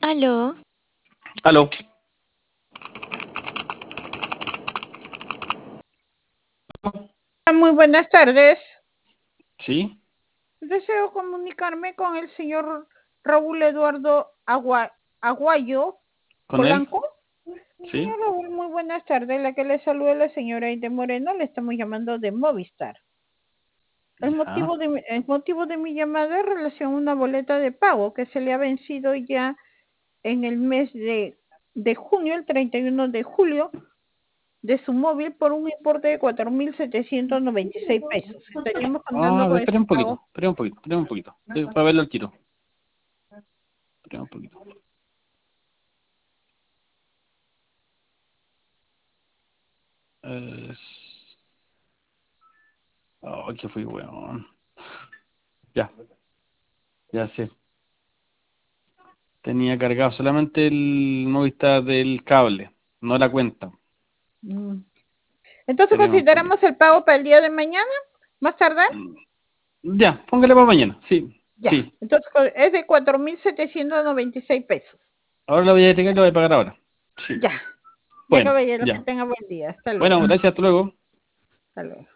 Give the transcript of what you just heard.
Aló, Aló. Muy buenas tardes. ¿Sí? Deseo comunicarme con el señor Raúl Eduardo Aguayo ¿Con él? Polanco. ¿Sí? Señor Raúl, muy buenas tardes. La que le saluda es la señora Aide Moreno. Le estamos llamando de Movistar. El Ya. motivo de mi llamada es en relación a una boleta de pago que se le ha vencido ya en el mes de junio, el 31 de julio, de su móvil por un importe de 4.796 pesos. Estaríamos contando con Espera ese un poquito, pago. espera un poquito. Para verlo al tiro. Espera un poquito. Que fui, weón. Ya, ya sé. Tenía cargado solamente el Movistar del cable, no la cuenta. Mm. Entonces Espera un poquito. consideramos el pago para el día de mañana, más tardar. Ya, póngale para mañana. Sí, Ya, sí. entonces es de 4.796 pesos. Ahora lo voy a agregar y lo voy a pagar ahora. Sí. Ya, ya Bueno, caballero, que ya. tenga buen día. Hasta Bueno, luego. gracias, hasta luego. Hasta luego.